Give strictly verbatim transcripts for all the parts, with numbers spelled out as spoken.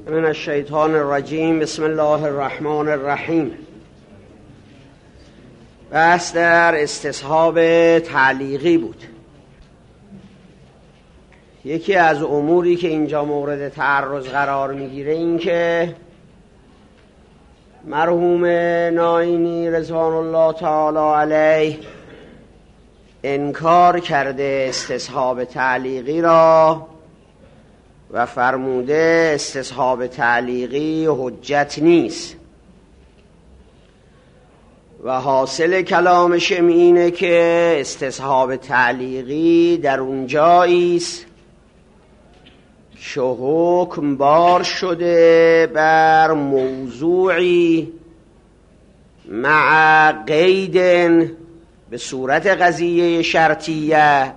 من الشیطان الرجیم. بسم الله الرحمن الرحیم. بحث در استصحاب تعلیقی بود. یکی از اموری که اینجا مورد تعرض قرار میگیره این که مرحوم ناینی رضوان الله تعالی علیه انکار کرده استصحاب تعلیقی را و فرموده استصحاب تعلیقی حجت نیست و حاصل کلامش اینه که استصحاب تعلیقی در اون جایی است که حکم بار شده بر موضوعی مع قید به صورت قضیه شرطیه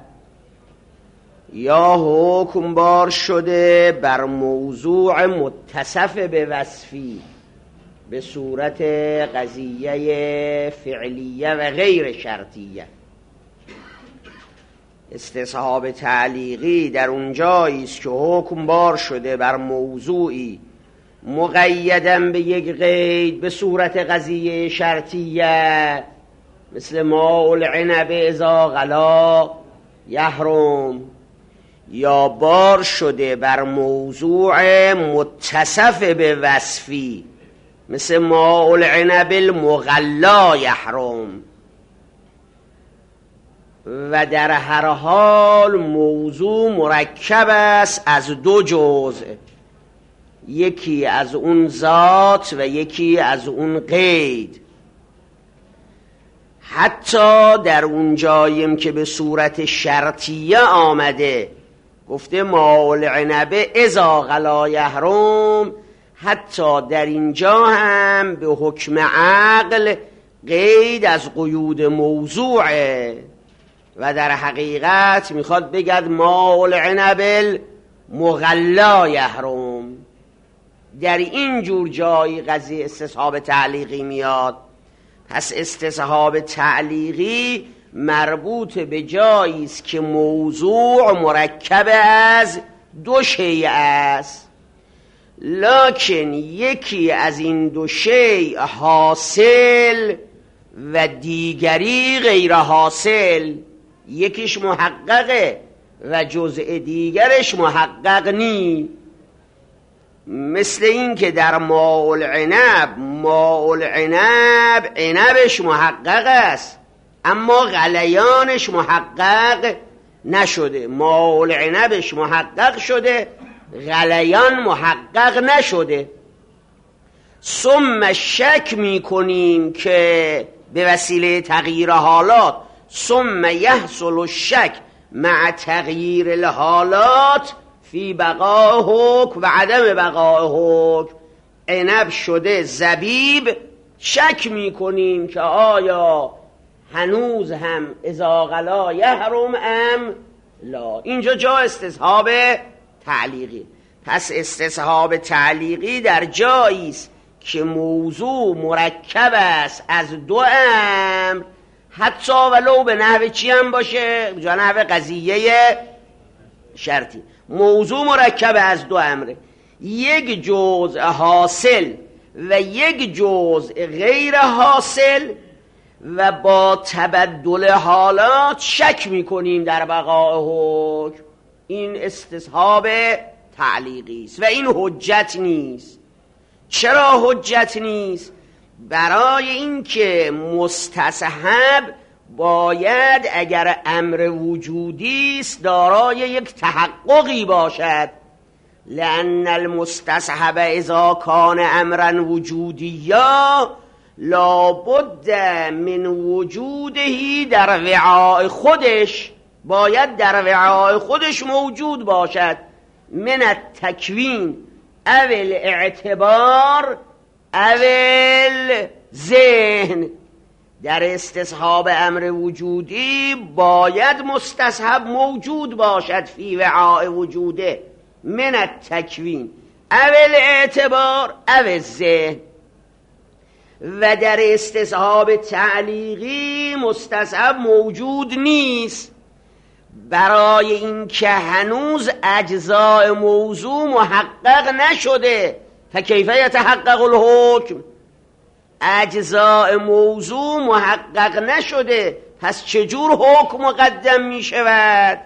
یا حکم بار شده بر موضوع متصف به وصفی به صورت قضیه فعلیه و غیر شرطیه. استصحاب تعلیقی در اون جایی است که حکم بار شده بر موضوعی مقیداً به یک قید به صورت قضیه شرطیه، مثل ماء العنب اذا غلا یحرم، یا بار شده بر موضوع متصف به وصفی مثل ماء العنب المغلا یحرم. و در هر حال موضوع مرکب است از دو جزء، یکی از اون ذات و یکی از اون قید. حتی در اون جاییم که به صورت شرطیه آمده گفته ماء العنب اذا غلا یحرم، حتی در اینجا هم به حکم عقل قید از قیود موضوعه و در حقیقت میخواد بگد ماء العنب المغلا یحرم. در این جور جایی قضیه استصحاب تعلیقی میاد. پس استصحاب تعلیقی مربوط به جایی است که موضوع مرکب از دو شیء است، لکن یکی از این دو شیء حاصل و دیگری غیر حاصل، یکیش محققه و جزء دیگرش محقق نی. مثل این که در ماء العنب ماء العنب عنبش محقق است اما غلیانش محقق نشده، ماء العنبش محقق شده غلیان محقق نشده. ثم شک می کنیم که به وسیله تغییر حالات ثم یحصل الشک مع تغییر الحالات فی بقاء حکم و عدم بقاء حکم. عنب شده زبیب، شک می کنیم که آیا هنوز هم اذا غلا یحرم ام لا. اینجا جا استصحاب تعلیقی. پس استصحاب تعلیقی در جایی است که موضوع مرکب است از دو امر، حتی ولو به نحو چی هم باشه، به نحو قضیه شرطی. موضوع مرکب از دو امره، یک جزء حاصل و یک جزء غیر حاصل، و با تبدل حالات شک میکنیم در بقاء حکم. این استصحاب تعلیقی است و این حجت نیست. چرا حجت نیست؟ برای اینکه مستصحب باید اگر امر وجودی است دارای یک تحققی باشد، لأن المستصحب اذا کان امرا وجودیا لابد من وجوده در وعاء خودش، باید در وعاء خودش موجود باشد، من التکوین او الاعتبار او الذهن. در استصحاب امر وجودی باید مستصحب موجود باشد فی وعاء وجوده، من التکوین او الاعتبار او الذهن. و در استصحاب تعلیقی مستصحب موجود نیست، برای این که هنوز اجزاء موضوع محقق نشده. فکیف یتحقق الحکم، اجزاء موضوع محقق نشده، پس چجور حکم مقدم می شود؟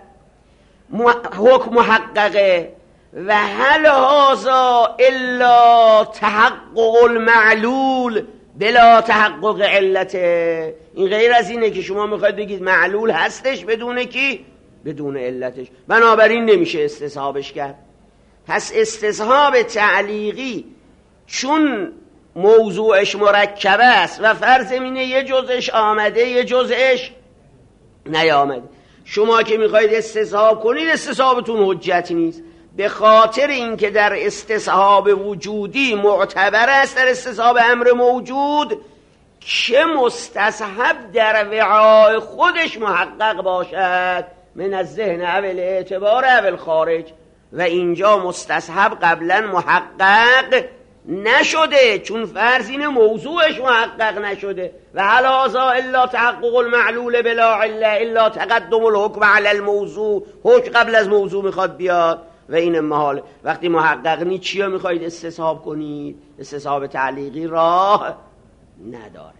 حکم محققه. و هل هذا الا تحقق المعلول بلا تحقق علته. این غیر از اینه که شما میخواید بگید معلول هستش بدون کی؟ بدون علتش، بنابراین نمیشه استصحابش کرد. پس استصحاب تعلیقی چون موضوعش مرکب است و فرض اینه یه جزش آمده یه جزش نیامده، شما که میخواید استصحاب کنید استصحابتون حجتی نیست، به خاطر اینکه در استصحاب وجودی معتبر است در استصحاب امر موجود که مستصحب در وعای خودش محقق باشد من از ذهن اول اعتبار اول خارج، و اینجا مستصحب قبلا محقق نشده چون فرض اینه موضوعش محقق نشده. و هل هذا الا تحقق المعلول بلا عله الا تقدم الحکم علی الموضوع، حکم قبل از موضوع میخواد بیاد و این محال. وقتی محقق نی چیا میخواید استصحاب کنید؟ استصحاب تعلیقی راه نداره.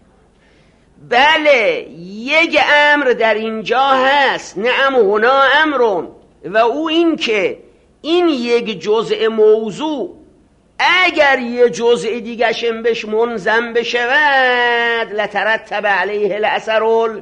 بله یک امر در اینجا هست، نعم هنا امرون، و او این که این یک جزء موضوع اگر یه جزء دیگشم بهش منضم بشود لترتب علیه الاثر.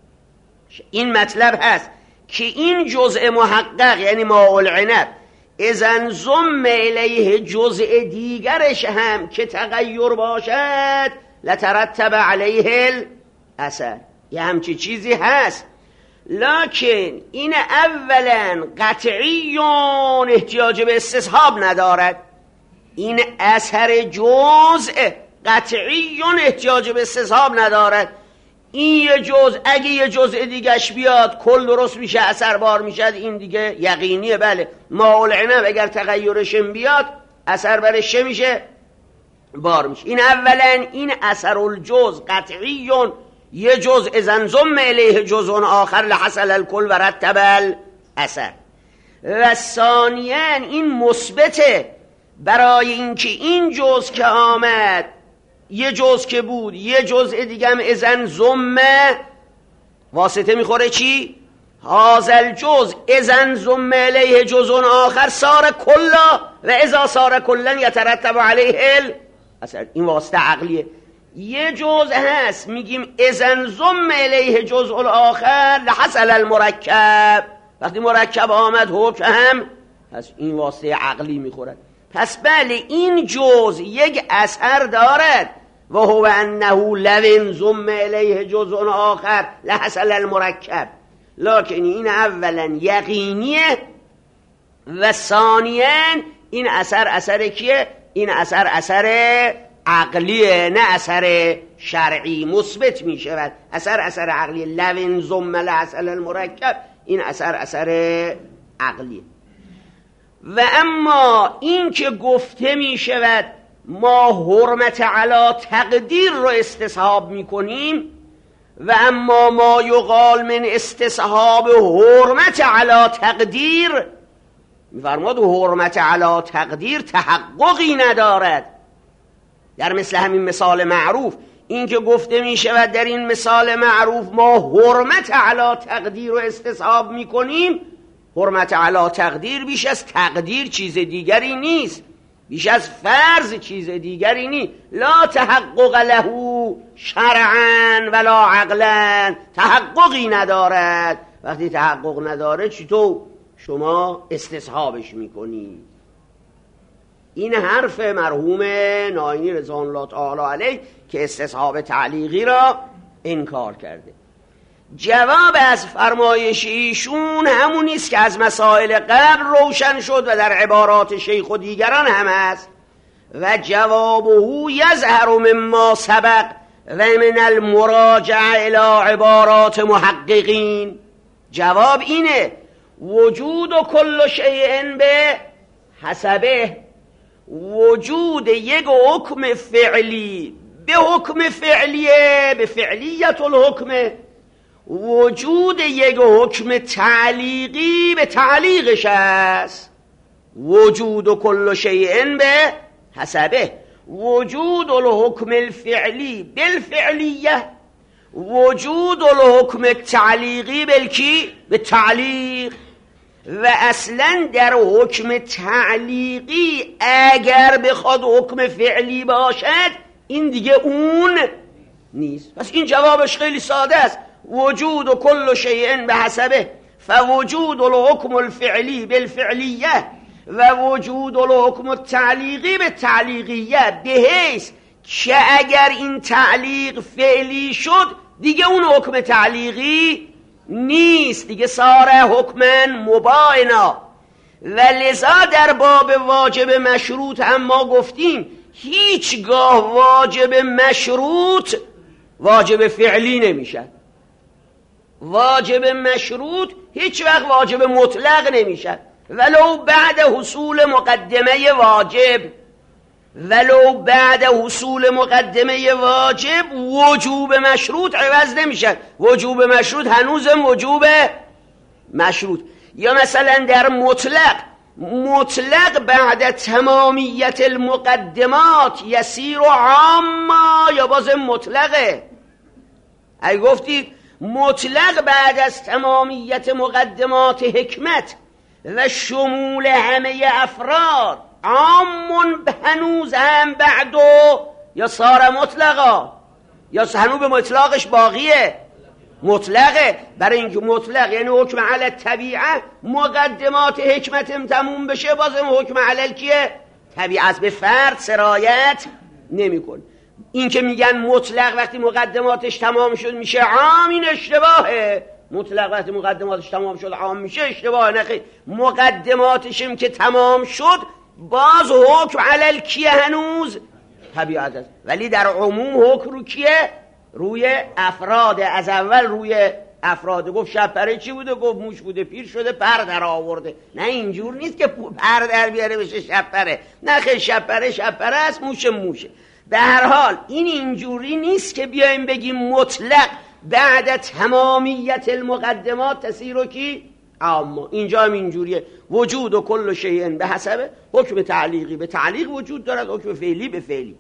این مطلب هست که این جزء محقق یعنی ماء العنب اذن ضم الیه جزء دیگرش هم که تغییر باشد لترتب علیه الاثر. یه همچی چیزی هست، لکن این اولا قطعیون احتیاج به استصحاب ندارد. این اثر جزء قطعیون احتیاج به استصحاب ندارد. این یه جزء اگه یه جزء دیگهش بیاد کل درست میشه، اثر بار میشه، این دیگه یقینیه. بله ماء العنب اگر تغییرشم بیاد اثر برش میشه؟ بار میشه. این اولا این اثر الجزء قطعیون، یه جزء اذن ضم الیه جزء آخر لحصل الکل و رتب الاثر. و ثانیاً این مثبته، برای اینکه این جزء که آمد یه جزء که بود یه جزء دیگه هم اذن ضم واسطه میخوره چی؟ هذا الجزء اذن ضم الیه جزء آخر صار کلا و اذا صار کلا یترتب علیه الاثر. این واسطه عقلیه. یه جزء هست میگیم اذن ضم الیه جزء آخر لحصل المرکب، وقتی مرکب آمد حکم هم پس این واسطه عقلی میخورد. پس بله این جزء یک اثر دارد و هو انه لو ضم الیه جزء آخر لحصل المرکب، لکن این اولا یقینیه و ثانیاً این اثر اثر کیه؟ این اثر اثر عقلیه نه اثر شرعی. مثبت می شود اثر اثر عقلیه. لو ضم لحصل المرکب این اثر اثر عقلیه. و اما این که گفته می شود ما حرمت علی تقدیر رو استصحاب می کنیم و اما ما یقال من استصحاب حرمت علی تقدیر، می فرماد حرمت علی تقدیر تحققی ندارد. در مثل همین مثال معروف این که گفته می شود در این مثال معروف ما حرمت علی تقدیر رو استصحاب می کنیم، حرمت علی تقدیر بیش از تقدیر چیز دیگری نیست، بیش از فرض چیز دیگری نیست. لا تحقق له شرعا ولا عقلا، تحققی ندارد. وقتی تحقق نداره چطور شما استصحابش میکنید؟ این حرف مرحوم ناینی رضوان الله تعالی علیه که استصحاب تعلیقی را انکار کرده. جواب از فرمایش ایشون همون نیست که از مسائل قبل روشن شد و در عبارات شیخ و دیگران هم است. و جوابه یظهر مما سبق و من المراجعه الی عبارات محققین. جواب اینه وجود و کل شیء به حسبه، وجود یک حکم فعلی به حکم فعلیه به فعلیت الحکم، وجود یک حکم تعلیقی به تعلیقش است. وجود و کل شیء به حسبه. وجود الحکم الفعلی بالفعلیه، وجود الحکم التعلیقی بالکی به تعلیق. و اصلا در حکم تعلیقی اگر بخواد حکم فعلی باشد این دیگه اون نیست. پس این جوابش خیلی ساده است. وجود و کل شیء به حسبه، فوجود الحکم الفعلی بالفعلیه و وجود الحکم التعلیقی به تعلیقیه، به حیث که اگر این تعلیق فعلی شد دیگه اون حکم تعلیقی نیست، دیگه ساره حکمن مباینا. و لذا در باب واجب مشروط هم ما گفتیم هیچگاه واجب مشروط واجب فعلی نمیشه. واجب مشروط هیچ وقت واجب مطلق نمیشه، ولو بعد حصول مقدمه واجب. ولو بعد حصول مقدمه واجب وجوب مشروط عوض نمیشه. وجوب مشروط هنوزم وجوب مشروط. یا مثلا در مطلق، مطلق بعد تمامیت المقدمات یسیر و عاما، یا باز مطلقه. اگه گفتی مطلق بعد از تمامیت مقدمات حکمت و شمول همه افراد عامون هنوز هم بعدو، یا سار مطلقا، یا هنوز به مطلقش باقیه مطلقه. برای اینکه مطلق یعنی حکم علی طبیعه، مقدمات حکمتم تموم بشه بازم حکم علی کیه؟ طبیعت به فرد سرایت نمیکن. این که میگن مطلق وقتی مقدماتش تمام شد میشه عام، این اشتباهه. مطلق وقتی مقدماتش تمام شد عام میشه، اشتباه. نخیر، مقدماتشم که تمام شد باز حکم علل کیه؟ هنوز طبیعت است. ولی در عموم حکم رو کیه؟ روی افراد. از اول روی افراد. گفت شپره چی بوده؟ گفت موش بوده، پیر شده، پر در آورده. نه اینجور نیست که پر در بیاره بشه شپره. نه خیلی شپره شپره است، موش موشه. به هر حال این اینجوری نیست که بیایم بگیم مطلق بعد تمامیت المقدمات تسیر کی؟ اما اینجا هم اینجوریه. وجود و کل شیء به حسبه، حکم تعلیقی به تعلیق وجود دارد، حکم فعلی به فعلی.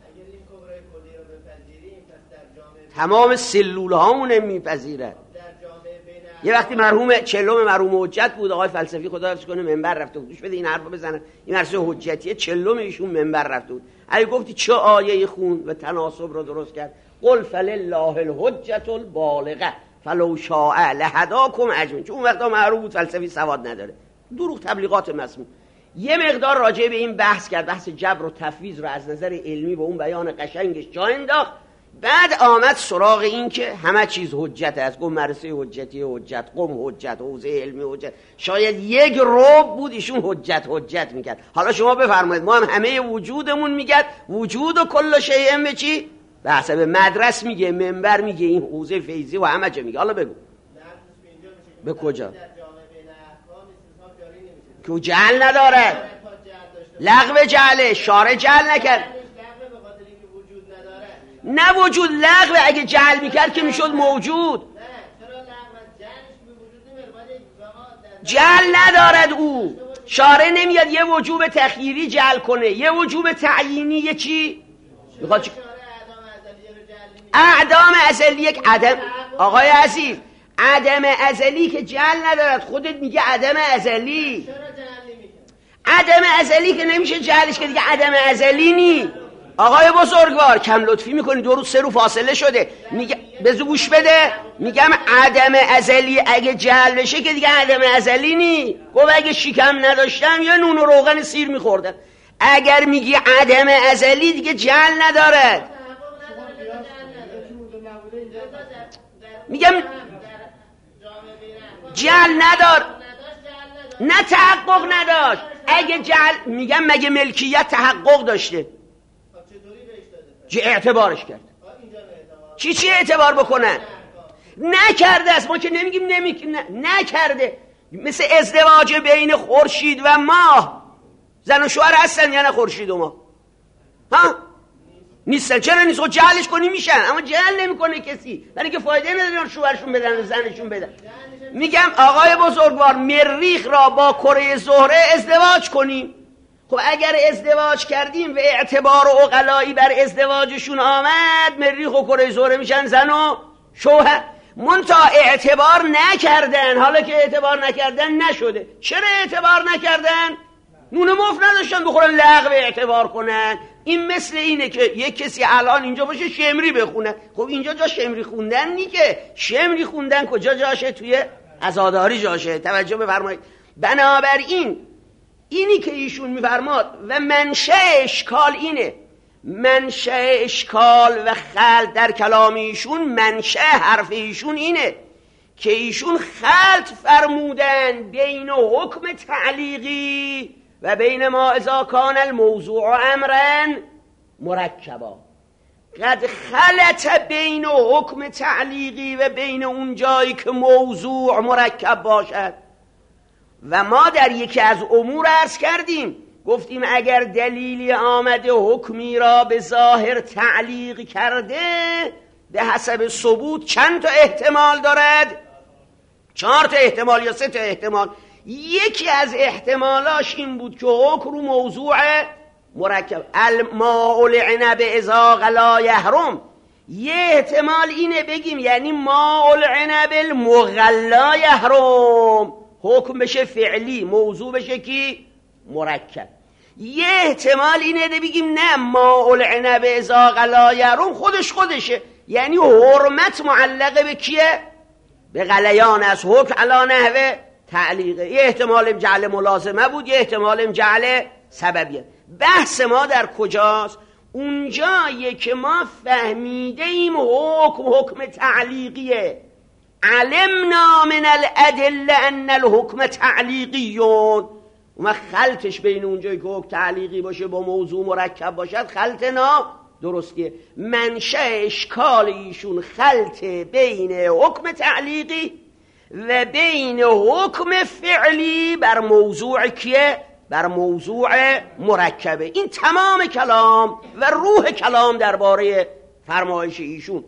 تمام سلول هامون میپذیرد. یه وقتی مرحوم چلم مرحوم حجت بود، آقای فلسفی خدا حفظ کنه، منبر رفته بود. گوش بده این حرفو بزنن، این مرسه حجتیه. چلم ایشون منبر رفته بود. اگه گفتی چه آیه خون و تناسب رو درست کرد؟ قل فلله الحجة البالغه فلو شاء لهداکم اجمعین. چون اون وقتا معروف بود فلسفی سواد نداره، دروغ تبلیغات مسموم. یه مقدار راجع به این بحث کرد، بحث جبر و تفویض رو از نظر علمی با اون بیان قشنگش جا انداخت. بعد آمد سراغ این که همه چیز حجت است. گفت مرسه حجتی حجت، قم حجت، حوزه علمی حجت. شاید یک ربع بود ایشون حجت حجت میکرد. حالا شما بفرمایید، ما هم همه وجودمون میگد وجود و کل شیء به چی؟ به حسب مدرس میگه، منبر میگه، این حوزه فیضی و همه جا میگه. حالا بگو به کجا؟ که جعل نداره، لغو جعله، شارع جعل نکرد. نه وجود لغو، اگه جعل میکرد که میشد موجود. جعل ندارد او، شارع نمیاد یه وجوب تخییری جعل کنه، یه وجوب تعیینی. یه چی؟ میخواد چی؟ اعدام ازلی. یک عدم، آقای عزیز، عدم ازلی که جعل ندارد، خودت میگه عدم ازلی. عدم ازلی که نمیشه جعلش که دیگه عدم ازلی نی. آقای بزرگوار کم لطفی میکنی، دو روز سه رو فاصله شده. میگه بزو گوش بده، میگم عدم ازلی اگه جعل بشه که دیگه عدم ازلی نی. گفت اگه شکم نداشتم یا نون و روغن سیر میخوردم. اگر میگی عدم ازلی دیگه جعل ندارد. میگم جعل ندار، نه تحقق نداشت. اگه جعل، میگم مگه ملکیت تحقق داشته؟ چه اعتبارش کرد؟ چی چی اعتبار بکنن؟ نکرده است. ما که نمیگیم نمی... نکرده. مثل ازدواج بین خورشید و ماه، زن و شوهر هستن یا نه خورشید و ماه؟ ها؟ نیستن. چرا نیست؟ خود جهلش کنی میشن، اما جهل نمیکنه کسی، برای که فایده نداره شوهرشون بدن و زنشون بدن. میگم آقای بزرگوار، مریخ را با کره زهره ازدواج کنیم. خب اگر ازدواج کردیم و اعتبار و عقلایی بر ازدواجشون آمد، مریخ و کره زهره میشن زن و شوهر. منتها اعتبار نکردن، حالا که اعتبار نکردن نشده. چرا اعتبار نکردن؟ نون مفت نداشتن بخورن لغو اعتبار کنن. این مثل اینه که یک کسی الان اینجا باشه شمری بخونه. خب اینجا جا شمری خوندن نی که، شمری خوندن کجا جاشه؟ توی عزاداری جاشه. توجه بفرمایید. بنابراین اینی که ایشون میفرماد و منشأ اشکال اینه، منشأ اشکال و خلط در کلام ایشون، منشأ حرف ایشون اینه که ایشون خلط فرمودن بین حکم تعلیقی و بین ما اذا کان الموضوع امرا مرکبا. قد خلط بین حکم تعلیقی و بین اون جایی که موضوع مرکب باشد. و ما در یکی از امور عرض کردیم، گفتیم اگر دلیلی آمده حکمی را به ظاهر تعلیق کرده، به حسب ثبوت چند تا احتمال دارد؟ چهار تا احتمال یا سه تا احتمال. یکی از احتمالاش این بود که حکم رو موضوع مرکب، الماء العنب اذا غلا یحرم. یه احتمال اینه بگیم یعنی ماء العنب المغلا یحرم، حکم بشه فعلی، موضوع بشه کی؟ مرکب. یه احتمال اینه ده بگیم نه، ماء العنب اذا غلا یحرم خودش خودشه، یعنی حرمت معلقه به کیه؟ به غلیان از حکم علا نحوه تعلیقه. یه احتمال جعل ملازمه بود، یه احتمال جعل سببیه. بحث ما در کجاست؟ اونجایه که ما فهمیده ایم حکم حکم تعلیقیه. علمنا من الادله ان الحکم تعلیقیون. و خلطش بین اونجایی که حکم تعلیقی باشه با موضوع مرکب باشد خلط نا درستیه. منشأ اشکال ایشون خلط بین حکم تعلیقی و بین حکم فعلی بر موضوع کیه؟ بر موضوع مرکبه. این تمام کلام و روح کلام درباره فرمایش ایشون.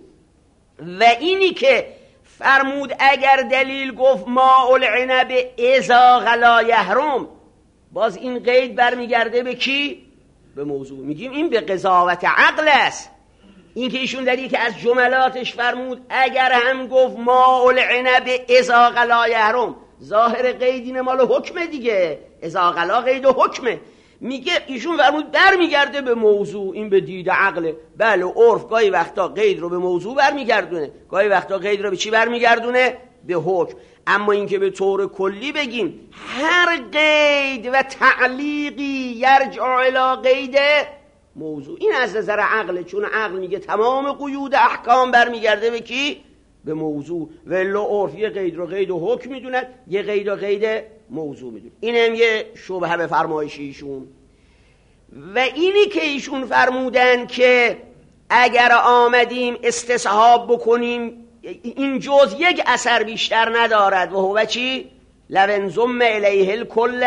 و اینی که فرمود اگر دلیل گفت ماء العنب اذا غلا یحرم، باز این قید برمیگرده به کی؟ به موضوع. میگیم این به قضاوت عقل است. این که ایشون در یکی از جملاتش فرمود اگر هم گفت ماء العنب اذا غلا یحرم، ظاهر قید اینه مال حکمه دیگه، اذا غلا قید و حکمه. میگه ایشون فرمود برمیگرده به موضوع، این به دید عقله. بله عرف گاهی وقتا قید رو به موضوع برمیگردونه، گاهی وقتا قید رو به چی برمیگردونه؟ به حکم. اما اینکه به طور کلی بگیم هر قید و تعلیقی یرجع الی قید موضوع، این از نظر عقله، چون عقل میگه تمام قیود احکام برمیگرده به کی؟ به موضوع. ولی عرف یه قید رو قید و حکم میدونن، یه قید و قید موضوع میدونن. این هم یه شبهه به فرمایش ایشون. و اینی که ایشون فرمودن که اگر آمدیم استصحاب بکنیم این جز یک اثر بیشتر ندارد، و هو چی؟ لو انضم الیه الکل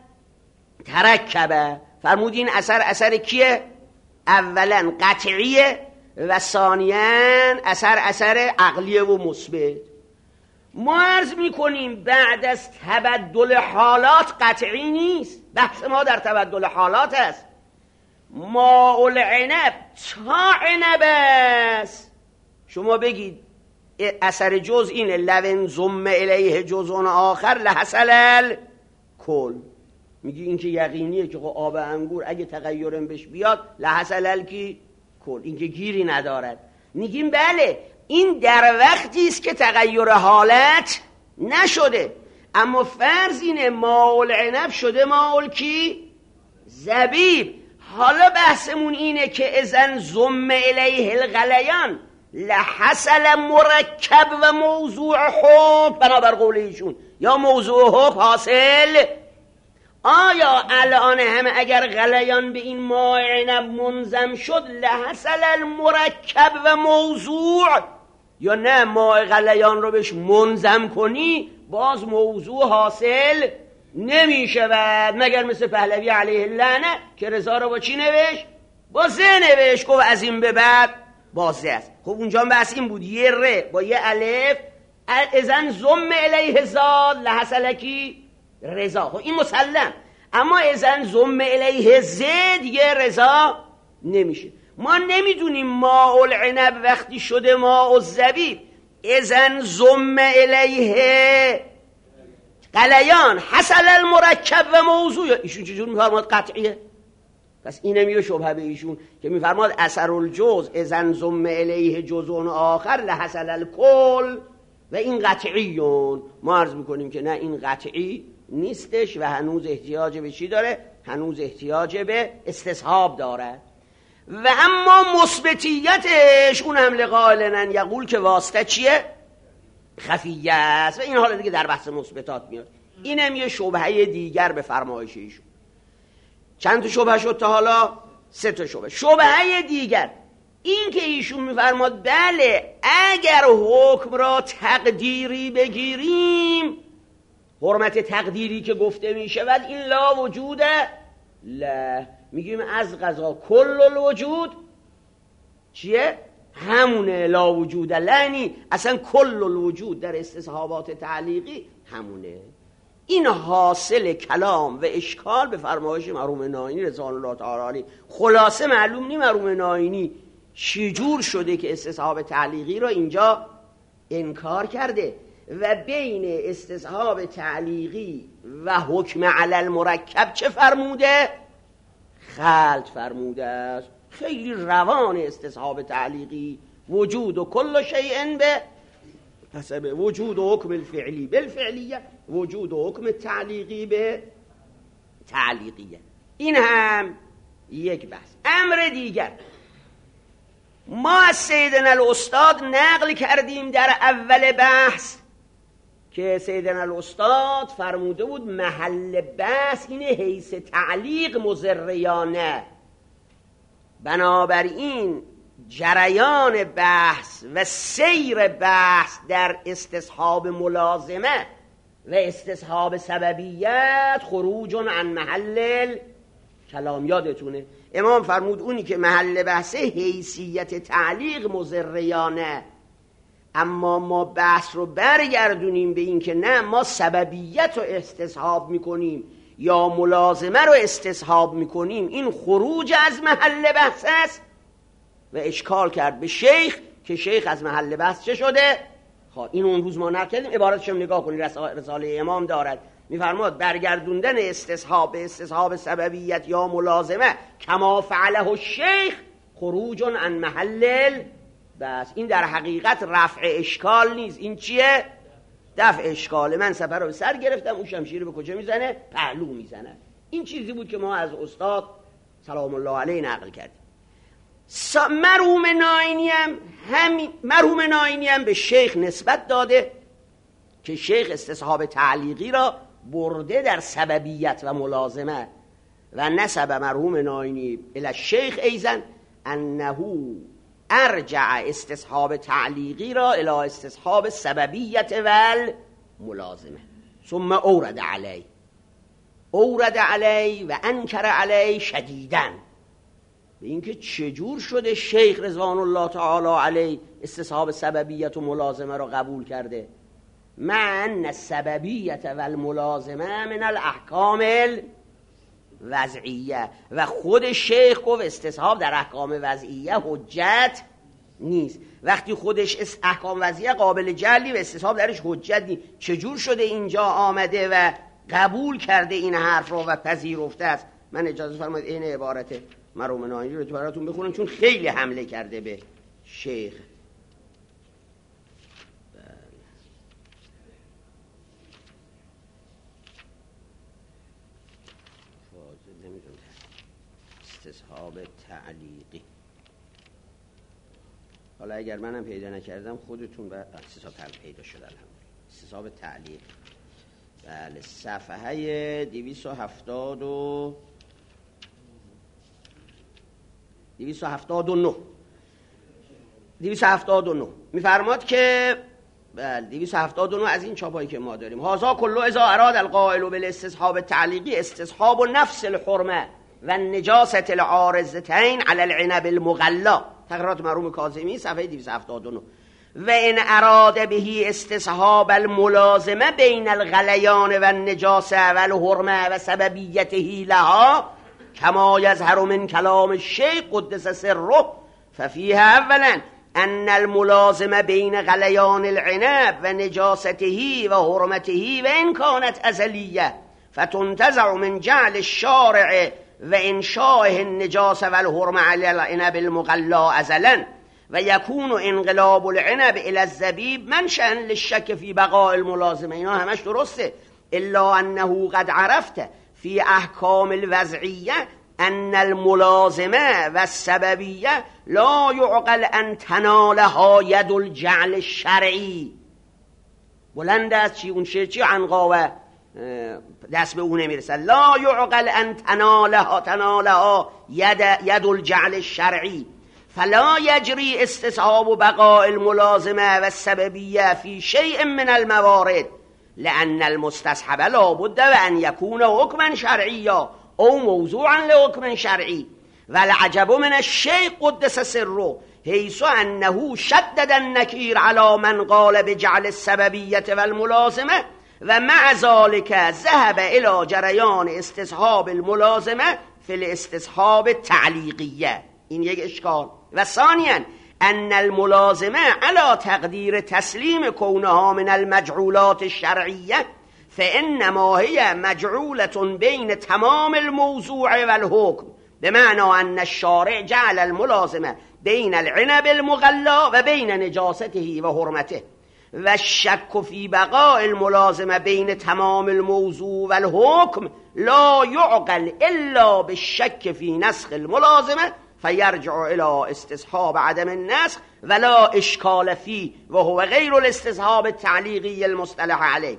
ترکبه. فرمودین اثر اثر کیه؟ اولا قطعیه و ثانیاً اثر اثر عقلیه و مثبت. ما عرض میکنیم بعد از تبدل حالات قطعی نیست، بحث ما در تبدل حالات است. ماء العنب تا عنب است، شما بگید اثر جز اینه لو انضم الیه جزء آخر لحصل الکل. میگی این که یقینیه که خب آب انگور اگه تغییرم بهش بیاد لحصل الکی کل، این که گیری ندارد. میگیم بله این در وقتی است که تغییر حالت نشده، اما فرض اینه ماء العنب شده ماء کی؟ زبیب. حالا بحثمون اینه که اذن ضم الیه الغلیان لحصل مرکب و موضوع حکم بنابر قول ایشون، یا موضوع حکم حاصل. آیا الان همه اگر غلیان به این ماء عنب منضم شد لحصل المرکب و موضوع، یا نه ماء غلیان رو بهش منضم کنی باز موضوع حاصل نمی شود، مگر مثل پهلوی علیه اللعنه که رضا رو با چی نوشت؟ با زه نوشت، گفت از این به بعد با زه است. خب اونجا بحث این بود یه ر با یه الف، اذن زم الیه زاد لحسلکی رضا. خب این مسلم. اما اذن زم الیه زه دیگه رضا نمیشه. ما نمیدونیم ماء العنب وقتی شده ماء الزبیب اذن زم الیه قلیان حصل المرکب و موضوع. ایشون چجور میفرماد قطعیه؟ پس اینم یه شبهه به ایشون که میفرماد اثر الجز اذن زم الیه جزء آخر لحصل الکل و این قطعیون. ما عرض میکنیم که نه، این قطعی نیستش و هنوز احتیاج به چی داره؟ هنوز احتیاج به استصحاب داره. و اما مثبتیتش اون هم لقائلن یقول که واسطه چیه؟ خفیه است و این حالا دیگه در بحث مثبتات میاد. اینم یه شبهه دیگر به فرمایش ایشون. چند تا شبهه شد تا حالا؟ سه تا شبهه. شبهه دیگر این که ایشون میفرماد بله اگر حکم را تقدیری بگیریم، حرمت تقدیری که گفته میشه ولی این لا وجوده لا، میگیم از قضا کل الوجود چیه؟ همونه لا وجود لعنی، اصلا کل الوجود در استصحابات تعلیقی همونه. این حاصل کلام و اشکال به فرمایش مرحوم ناینی رضوان الله تعالی علیه. خلاصه معلوم نی مرحوم ناینی چجور شده که استصحاب تعلیقی را اینجا انکار کرده و بین استصحاب تعلیقی و حکم علی المرکب چه فرموده؟ خلط فرموده است. خیلی روان استصحاب تعلیقی وجود و کل شیء به حسب وجود و حکم الفعلی بالفعلیه، وجود و حکم تعلیقی به تعلیقیه. این هم یک بحث. امر دیگر ما از سیدنا الاستاد نقل کردیم در اول بحث که سیدنا الاستاد فرموده بود محل بحث اینه حیث تعلیق مضر یا نه. بنابراین جریان بحث و سیر بحث در استصحاب ملازمه و استصحاب سببیت خروج عن محل کلام. یادتونه امام فرمود اونی که محل بحثه حیثیت تعلیق مضر یا نه، اما ما بحث رو برگردونیم به این که نه ما سببیت رو استصحاب میکنیم یا ملازمه رو استصحاب میکنیم، این خروج از محل بحث است. و اشکال کرد به شیخ که شیخ از محل بحث چه شده؟ خب این اون روز ما نکردیم، عبارتش هم نگاه کنید، رساله امام دارد میفرماد برگردوندن استصحاب به استصحاب سببیت یا ملازمه کما فعله الشیخ خروج عن محل بس. این در حقیقت رفع اشکال نیست، این چیه؟ دفع اشکال. من سفر رو به سر گرفتم، اون شمشیر به کجا میزنه؟ پهلو میزنه. این چیزی بود که ما از استاد سلام الله علیه نقل کردیم. مرحوم ناینی هم همین مرحوم ناینی هم به شیخ نسبت داده که شیخ استصحاب تعلیقی را برده در سببیت و ملازمه و نسب مرحوم ناینی الی الشیخ ایزن انه ارجع استصحاب تعلیقی را الی استصحاب سببیت و ملازمه. ثم اورد علی اورد علی و انکر علی شدیدن به اینکه چجور شده شیخ رضوان الله تعالی علیه استصحاب سببیت و ملازمه را قبول کرده، من السببیت و الملازمه من الاحکام الوضعیه. و خود شیخ گفت استصحاب در احکام وضعیه حجت نیست. وقتی خودش احکام وضعیه قابل جلی و استصحاب درش حجت نیست، چجور شده اینجا آمده و قبول کرده این حرف رو و پذیرفته است؟ من اجازه فرمایید این عبارت مرحوم ناینی رو براتون بخونم چون خیلی حمله کرده به شیخ. استصحاب تعلیقی، حالا اگر منم پیدا نکردم خودتون به استصحاب تعلیق پیدا شده. استصحاب تعلیق بله، صفحه دویست و هفتاد و دویست و هفتاد و نه دویست و هفتاد و نه میفرماد که بله دویست و هفتاد و نه از این چاپایی که ما داریم، هازا کلو اذا اراد القائل بالاستصحاب تعلیقی استصحاب نفس الحرمه و النجاست العارضتین علی العنب المغلا، تقریرات مرحوم کاظمی صفحه دویست و هفتاد و نه. و ان اراد به استصحاب الملازمه بین الغلیان و النجاسه و الحرمه و سببیته لها کما یظهر من کلام الشیخ قدس سره ففیه اولا ان الملازمه بین غلیان العنب و نجاسته و حرمته و ان کانت ازلیه فتنتزع من جعل الشارع و انشائه النجاسه و الحرمه علی العنب المغلا ازلا و یکون انقلاب العنب الى الزبیب منشأ للشک فی بقاء الملازمه. اینا همش درسته، الا انه قد عرفت فی احکام الوضعیه ان الملازمه و السببیه لا یعقل ان تنالها ید الجعل الشرعی. بلند است چی اون شعر چی عنقا دست به اون نمیرسه. لا یعقل ان تنالها تنالها ید, ید الجعل الشرعی فلا یجری استصحاب بقاء الملازمه و السببیه فی شیء من الموارد لأن المستصحب لا بد و ان یکون حکما شرعیا او موضوعا لحکم شرعی و العجب من الشیء قدس سره حیث انه شدد النکیر علی من قال بجعل السببیه و الملازمه و مع ذلك ذهب الى جریان استصحاب الملازمه فی الاستصحاب التعلیقیه. این یک اشکال. و ثانیا ان الملازمه على تقدیر تسلیم کونها من المجعولات الشرعیه فانما هي مجعوله بین تمام الموضوع و الحکم بمعنى ان الشارع جعل الملازمه بین العنب المغلا و بین نجاسته و حرمته و الشک فی بقاء الملازمه بین تمام الموضوع و الحکم لا یعقل الا بالشک فی نسخ الملازمه فیرجع الى استصحاب عدم النسخ ولا اشکال فی و هو غیر الاستصحاب التعلیقی المصطلح علیه.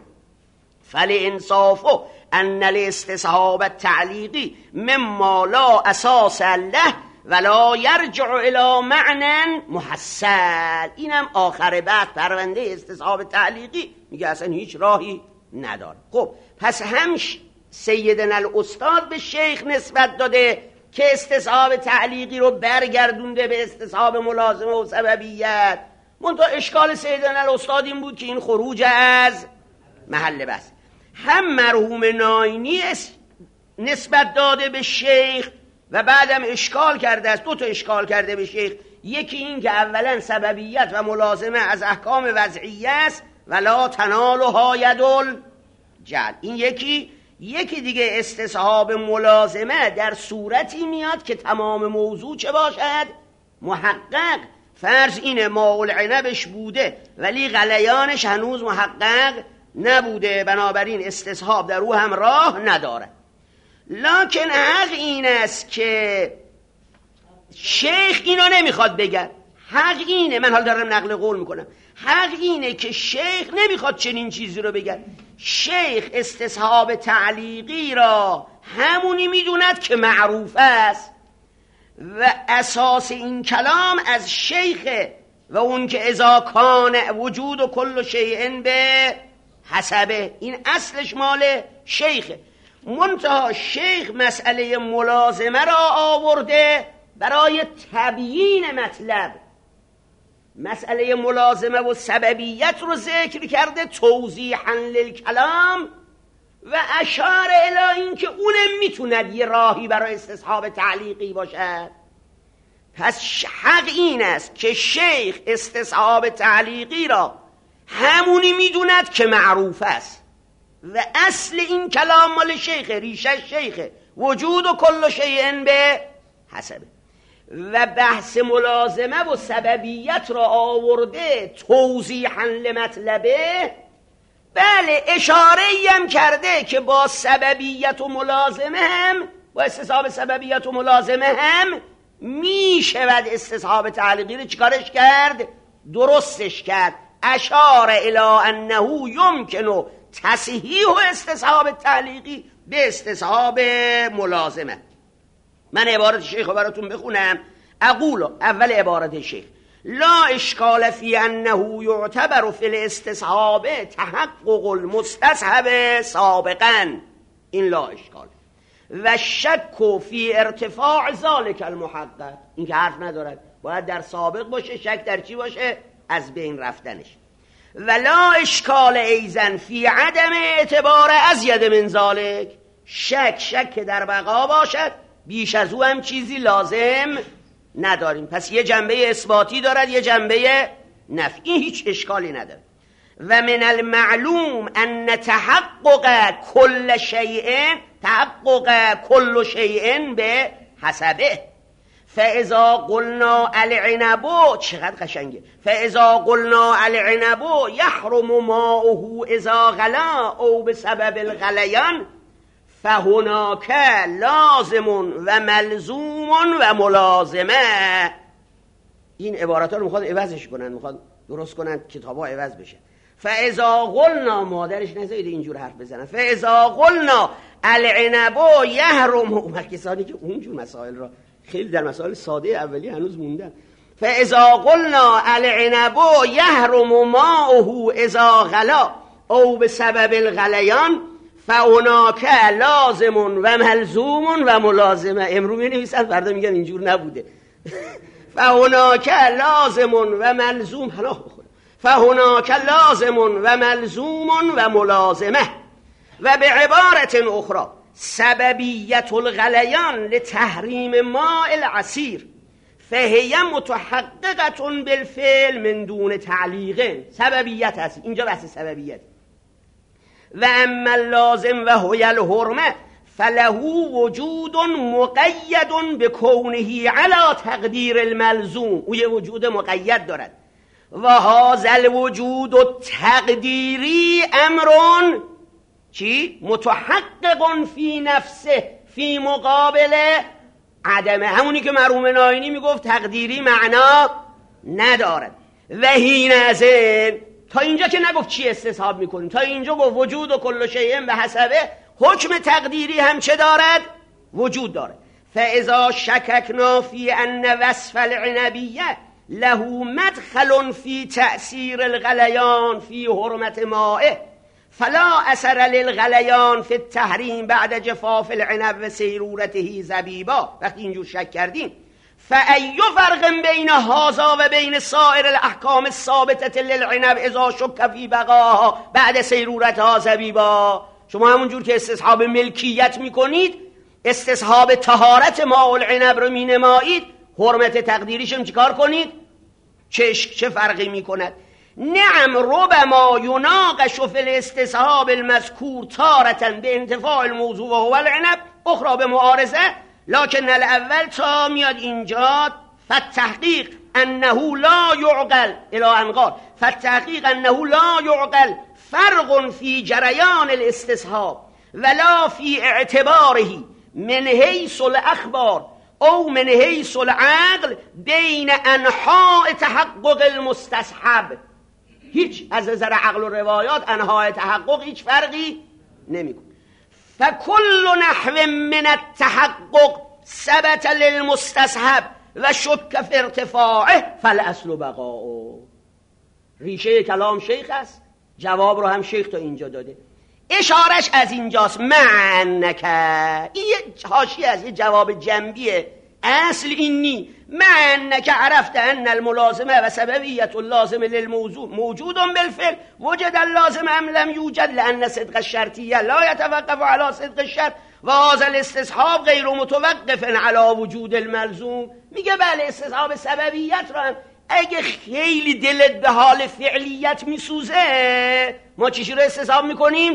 فلانصاف ان الاستصحاب التعلیقی مما لا اساس له ولا یرجع الى معنی محصل. اینم آخر بحث پرونده استصحاب تعلیقی میگه اصلا هیچ راهی نداره. خب پس هم سیدنا الاستاد به شیخ نسبت داده که استصحاب تعلیقی رو برگردونده به استصحاب ملازمه و سببیت. منتها اشکال سیدنا الاستاد این بود که این خروج از محل بس. هم مرحوم ناینی نسبت داده به شیخ و بعدم اشکال کرده است، دو تا اشکال کرده به شیخ. یکی این که اولا سببیت و ملازمه از احکام وضعیه است ولا تنالها ید الجعل. این یکی. یکی دیگه استصحاب ملازمه در صورتی میاد که تمام موضوع چه باشد؟ محقق. فرض اینه ماء العنبش بوده ولی غلیانش هنوز محقق نبوده، بنابراین استصحاب در او هم راه نداره. لکن حق این است که شیخ اینو نمیخواد بگن. حق اینه، من حال دارم نقل قول میکنم، حق اینه که شیخ نمیخواد چنین چیزی رو بگن. شیخ استصحاب تعلیقی را همونی میدوند که معروف است و اساس این کلام از شیخه و اون که اذا کان وجود و کل شیء به حسبه، این اصلش مال شیخه. منتها شیخ مسئله ملازمه را آورده برای تبیین مطلب، مسئله ملازمه و سببیت رو ذکر کرده توضیحا للکلام و اشار الی این که اونم میتوند یه راهی برای استصحاب تعلیقی باشد. پس حق این است که شیخ استصحاب تعلیقی را همونی میدوند که معروف است و اصل این کلام مال شیخه، ریشه شیخه، وجود و کل شیء به حسبه. و بحث ملازمه و سببیت را آورده توضیحا لمطلبه. بله اشاره‌ای هم کرده که با سببیت و ملازمه هم، با استصحاب سببیت و ملازمه هم می شود استصحاب تعلیقی رو چیکارش کرد؟ درستش کرد. اشار الی انه یمکن تصحیح و استصحاب تعلیقی به استصحاب ملازمه. من عبارت شیخ رو براتون بخونم. اقول، اول عبارت شیخ: لا اشکال فی انه یعتبر فی الاستصحاب تحقق المستصحب سابقا. این لا اشکال. و شک فی ارتفاع ذالک المحقق، این که حرف ندارد، باید در سابق باشه. شک در چی باشه؟ از بین رفتنش. ولا اشکال ایزن فی عدم اعتبار ازید من ذالک، شک شک در بقا باشد، بیش از او هم چیزی لازم نداریم. پس یه جنبه اثباتی دارد، یه جنبه نفی. این هیچ اشکالی نداره. و من المعلوم ان تحقق کل شیء، تحقق کل شیء به حسبه. فاذا قلنا العنب، چقدر قشنگه، فاذا قلنا العنب یحرم ماؤه اذا غلا او بسبب الغلیان فهناک لازم و ملزوم و ملازمه. این عبارات رو میخواد عوضش کنن، میخواد درست کنن کتابا عوض بشه. فاذا قلنا، مادرش نذارید اینجور حرف بزنن، فاذا قلنا العنب یحرم، اون کسانی که اونجور مسائل را خیلی در مسائل ساده اولی هنوز موندن. فاذا قلنا العنب یحرم ماؤه اذا غلا او بسبب الغلیان فهناک لازم و ملزوم و ملازمه. امرو می نویسن فردا میگن اینجور نبوده. فهناک لازم و ملزوم، حالا بخونه، فهناک لازم و ملزوم و ملازمه. و به عبارت اخرى سببیت الغلیان لتحریم ماء العصیر فهی متحققه بالفعل من دون تعلیق. سببیت هست اینجا، بحث سببیت. و اما اللازم و هوی الحرمه فله وجود مقید بکونه علی تقدیر الملزوم، او یه وجود مقید دارد. و هذا الوجود التقدیری امرون چی؟ متحقق فی نفسه فی مقابل عدمه. همونی که مرحوم ناینی میگفت تقدیری معنا ندارد. و هین از این، تا اینجا که نگفت چی استصحاب میکنیم، تا اینجا گفت وجود و کل شیء به حسبه، حکم تقدیری هم چه دارد؟ وجود دارد. فاذا شککنا فی ان وصف العنبیه له مدخل فی تأثیر الغلیان فی حرمت مائه فلا اثر للغلیان فی التحریم بعد جفاف العنب و سیرورته زبیبا. وقتی اینجور شک کردیم، فأی فرق بین هذا و بین سایر الاحکام الثابته للعنب اذا شک فی بقاها بعد سیرورتها زبیبا. شما همون جور که استصحاب ملکیت میکنید، استصحاب طهارت ماء العنب رو مینمایید، حرمت تقدیریشم چیکار کنید؟ چه چه فرقی میکند؟ نعم ربما یناقش فی الاستصحاب المذکور تارة به انتفاع الموضوع و هو العنب، اخرى به معارضه، لکن الاول تا میاد اینجا فالتحقیق انه لا یعقل الى ان قال فالتحقیق انه لا یعقل فرق فی جریان الاستصحاب ولا فی اعتباره من حیث الاخبار او من حیث العقل بین انحاء تحقق المستصحب. هیچ از نظر عقل و روایات انحاء تحقق هیچ فرقی نمیکنه. فکل نحو من التحقق ثبت للمستصحب و شک فی ارتفاعه فالاصل بقاؤه. ریشه کلام شیخ است، جواب رو هم شیخ تا اینجا داده، اشارش از اینجاست. معنک، این یه حاشیه از یه جواب جنبیه، اصل این نی. معنک عرفت ان الملازمه و سببیت اللازم للموضوع موجود بالفعل وجد اللازم ام لم یوجد لان صدق الشرطیه لا یتوقف على صدق الشرط و هذا الاستصحاب غیر متوقف على وجود الملزوم. میگه بله، استصحاب سببیت رو هم اگه خیلی دلت به حال فعلیت میسوزه، ما چیشی رو استصحاب میکنیم؟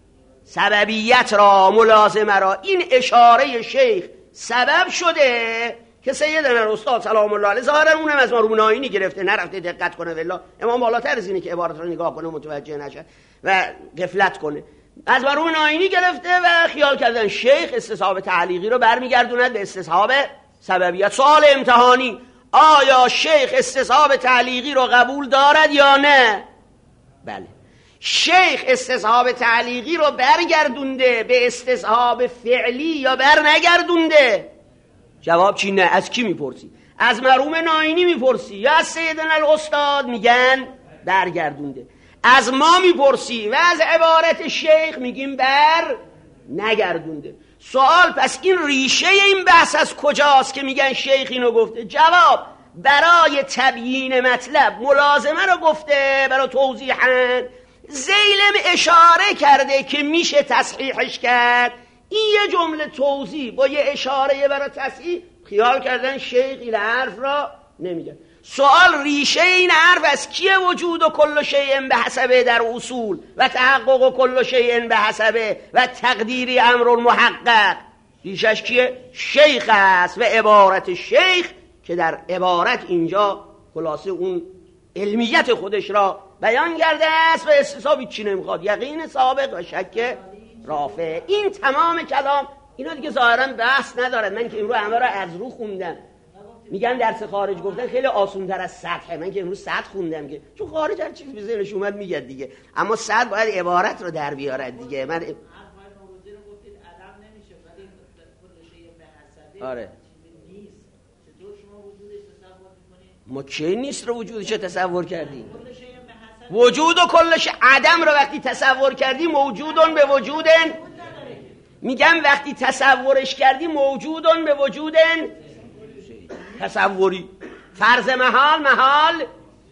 سببیت را، ملازمه را. این اشاره شیخ سبب شده که سیدنا استاد سلام الله علیه ظاهرا اونم از مرحوم ناینی گرفته، نرفته دقت کنه، والله امام بالاتر از اینه که عبارت رو نگاه کنه متوجه نشه و غفلت کنه. از مرحوم ناینی گرفته و خیال کردن شیخ استصحاب تعلیقی رو برمیگردوند به استصحاب سببیت. سوال امتحانی: آیا شیخ استصحاب تعلیقی رو قبول دارد یا نه؟ بله. شیخ استصحاب تعلیقی رو برگردونده به استصحاب فعلی یا بر نگردونده؟ جواب چی؟ نه. از کی میپرسی؟ از مرحوم ناینی میپرسی یا از سیدنا الاستاد؟ میگن برگردونده. از ما میپرسی و از عبارت شیخ میگیم بر نگردونده. سوال پس این ریشه این بحث از کجاست که میگن شیخ اینو گفته؟ جواب برای تبیین مطلب ملازمه رو گفته برای توضیحاً، ذیلم اشاره کرده که میشه تصحیحش کرد. این یه جمله توضیح با یه اشاره برای تصحیح، خیال کردن شیخ این حرف را نمیگه. سوال ریشه این حرف از کیه؟ وجود و کل شیء به حسبه در اصول و تحقق و کل شیء به حسبه و تقدیری امر محقق، ریشش کیه؟ شیخ است و عبارت شیخ که در عبارت اینجا خلاصه اون علمیت خودش را بیان کرده است و استصحاب چی نمیخواد، یقین سابق و شک رافع. این تمام کلام. اینا دیگه ظاهرا بحث ندارد. من که امروز همه را از رو خوندم، میگن درس خارج گفتن خیلی آسان تر از سطحه. من که امروز سطح خوندم که چون خارج هر چیزی به ذهنش اومد میگه دیگه، اما سطح باید عبارت رو در بیارد دیگه. من آره ما کی نیست رو وجودش رو تصور کردیم؟ وجود و کلش عدم رو وقتی تصور کردی موجودون به وجودن، میگم وقتی تصورش کردی موجودون به وجودن تصوری. فرض محال محال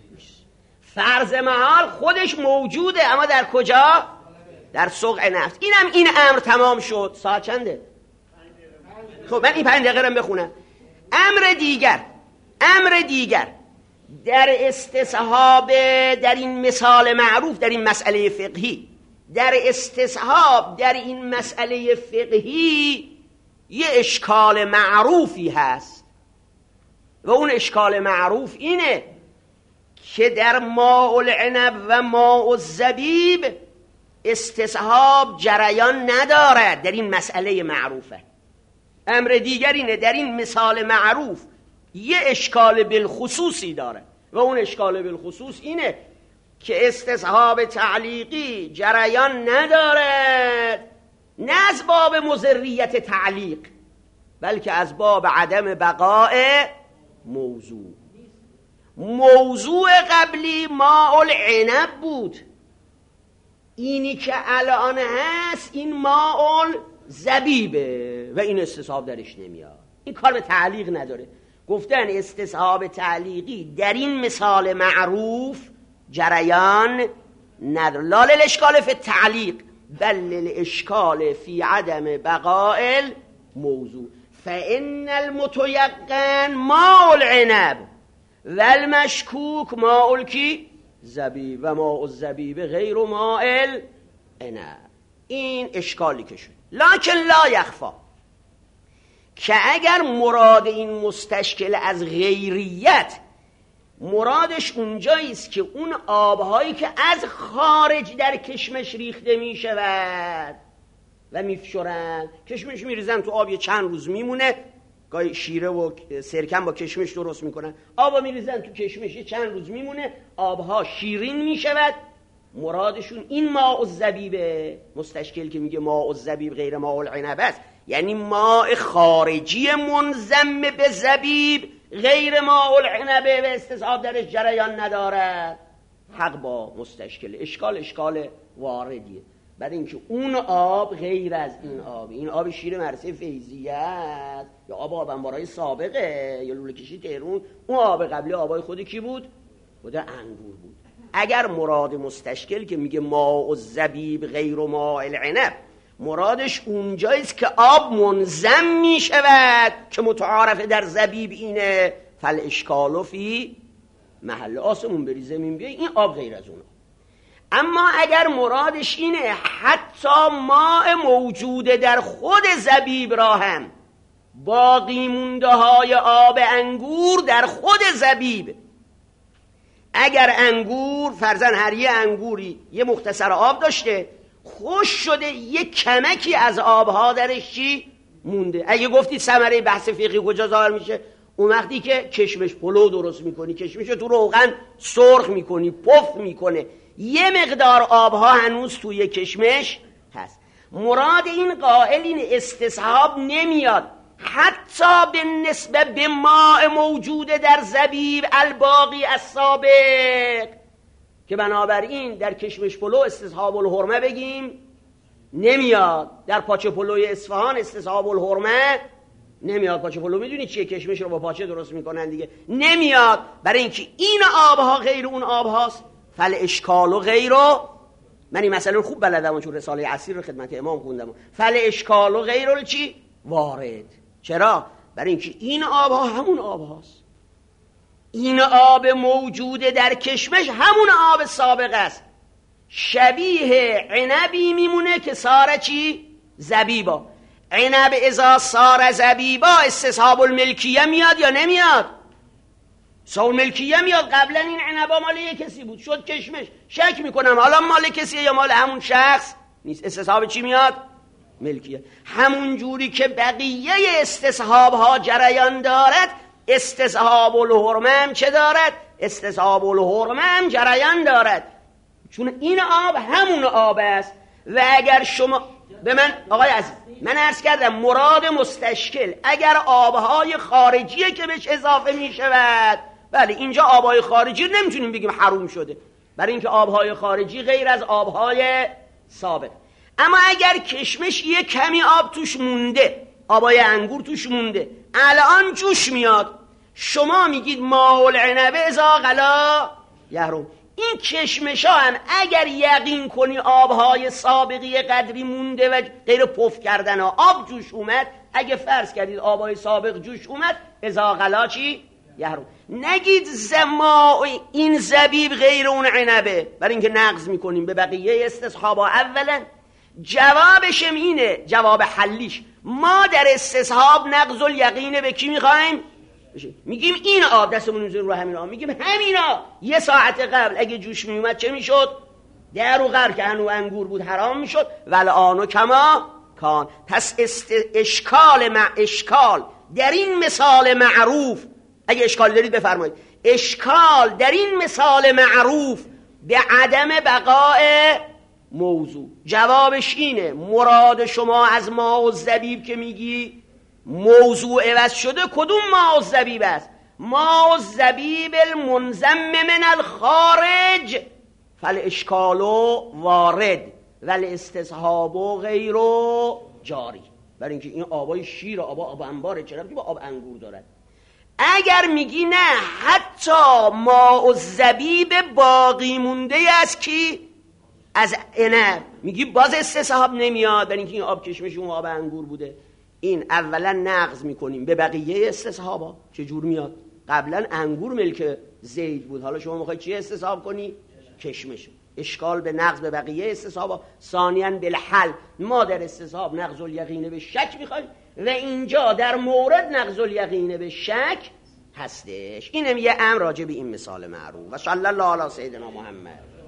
فرض محال خودش موجوده، اما در کجا؟ در سوق نفس. اینم این امر تمام شد. ساعت چنده؟ خب من این پنج دقیقه رو بخونم. امر دیگر امر دیگر در استصحاب، در این مثال معروف، در این مسئله فقهی، در استصحاب در این مسئله فقهی یه اشکال معروفی هست و اون اشکال معروف اینه که در ماء العنب و ماء الزبیب استصحاب جریان ندارد. در این مسئله معروفه. امر دیگر اینه در این مثال معروف یه اشکال بالخصوصی داره و اون اشکال بالخصوص اینه که استصحاب تعلیقی جریان ندارد، نه از باب مضریت تعلیق بلکه از باب عدم بقاء موضوع. موضوع قبلی ماء العنب بود، اینی که الان هست این ماء الزبیبه و این استصحاب درش نمیاد. این کار به تعلیق نداره. گفتن استصحاب تعلیقی در این مثال معروف جریان نداره. لا للاشکال فی التعلیق بل للاشکال فی عدم بقاء الموضوع. فان المتيقن ماء العنب و المشکوک ماء الکی زبیب و ماء الزبیب غیر ماء العنب. این اشکالی که شد. لکن لا یخفا که اگر مراد این مستشکل از غیریت مرادش اونجاییست که اون آبهایی که از خارج در کشمش ریخته می شود و میفشرن، کشمش میریزن تو آب، یه چند روز میمونه، گاهی شیره و سرکم با کشمش درست میکنن، آبا میریزن تو کشمش، یه چند روز میمونه، آبها شیرین میشود. مرادشون این ماء الزبیبه. مستشکل که میگه ماء الزبیب غیر ماء العنب است، یعنی ماء خارجی منضم به زبیب غیر ماء العنب و استصحاب درش جریان ندارد. حق با مستشکل. اشکال اشکال واردیه. بعد اینکه اون آب غیر از این آب، این آب شیر مرسه فیضیه است یا آب آبنبارای سابقه یا لوله کشی تهرون، اون آب قبلی آبای خودی کی بود؟ بوده انگور بود. اگر مراد مستشکل که میگه ماء الزبیب غیر ماء العنب مرادش اونجاییست که آب منضم میشود که متعارف در زبیب اینه، فل اشکال فی محل آسمون بری زمین بیای، این آب غیر از اون. اما اگر مرادش اینه حتی ماء موجود در خود زبیب را هم باقی مونده های آب انگور در خود زبیب، اگر انگور فرضاً هر یه انگوری یه مختصر آب داشته، خوش شده یه کمکی از آبها درش چی مونده. اگه گفتید ثمره بحث فقهی کجا ظاهر میشه؟ اون وقتی که کشمش پلو درست میکنی، کشمش رو تو روغن سرخ میکنی، پف میکنه، یه مقدار آبها هنوز توی کشمش هست. مراد این قائل این استصحاب نمیاد حتی به نسبت به ماء موجود در زبیب الباقی السابق، که بنابراین در کشمش پلو استصحاب الحرمه بگیم نمیاد. در پاچه پلوی اصفهان استصحاب الحرمه نمیاد. پاچه پلو میدونی چیه؟ کشمش رو با پاچه درست میکنن دیگه. نمیاد، برای اینکه این آبها غیر اون آبهاست. فل اشکال و غیرو، من این مسئله رو خوب بلدم چون رساله عصیر رو خدمت امام خوندم. فل اشکال و غیرو چی؟ وارد. چرا؟ برای اینکه این آبها همون آبهاست. این آب موجوده در کشمش همون آب سابق است. شبیه عنبی میمونه که ساره چی؟ زبیبا. عنب اذا ساره زبیبا استصحاب الملکیه میاد یا نمیاد؟ استصحاب الملکیه میاد. قبلا این عنبا مال یک کسی بود، شد کشمش. شک میکنم حالا مال کسیه یا مال همون شخص نیست. استصحاب چی میاد؟ ملکیه. همون جوری که بقیه استصحاب ها جریان دارد، استصحاب الحرمه هم چه دارد؟ استصحاب الحرمه هم جریان دارد، چون این آب همون آب است. و اگر شما به من آقای عزیز، من عرض کردم مراد مستشکل اگر آبهای خارجیه که بهش اضافه می شود، بله اینجا آبهای خارجی نمیتونیم بگیم حروم شده، برای اینکه آبهای خارجی غیر از آبهای سابق. اما اگر کشمش یه کمی آب توش مونده، آبای انگور توش مونده، الان جوش میاد، شما میگید ماء العنب اذا غلا یحرم. این کشمش ها هم اگر یقین کنی آبهای سابقی قدری مونده و غیر پف کردن ها آب جوش اومد، اگه فرض کردید آبهای سابق جوش اومد، اذا غلا چی؟ یحرم. نگید زما این زبیب غیر اون عنبه، برای اینکه نقض میکنیم به بقیه استصحابا. اولا جوابشم اینه، جواب حلیش، ما در استصحاب نقض الیقین به کی میخوایم؟ میگیم این آب، دستمون میذاریم رو همین آب، میگیم همینا یه ساعت قبل اگه جوش میومد چه میشد؟ در و غر که هنو انگور بود حرام میشد. ولآن کما کان. پس است... اشکال مع اشکال در این مثال معروف، اگه اشکال دارید بفرمایید، اشکال در این مثال معروف به عدم بقای موضوع، جوابش اینه مراد شما از ماء الزبیب که میگی موضوع عوض شده، کدوم ماء الزبیب است؟ ماء الزبیب المنضم من الخارج فالاشکال وارد والاستصحاب غیر جاری. برای اینکه این آبای شیر، آب آب انباره، چرا با آب انگور دارد. اگر میگی نه حتی ماء الزبیب باقی مونده است کی؟ از عنب، میگی باز استصحاب نمیاد، برای اینکه این آب کشمش اون آب انگور بوده. این اولا نقض میکنیم به بقیه استصحابا. چجور میاد؟ قبلا انگور ملک زید بود، حالا شما میخوای چی استصحاب کنی؟ کشمش. اشکال به نقض به بقیه استصحابا. ثانیاً بالحل، ما در استصحاب نقض الیقین به شک میخوایم و اینجا در مورد نقض الیقین به شک هستش. اینم یه امر راجع به این مثال معروف. و صلی الله علی سیدنا محمد.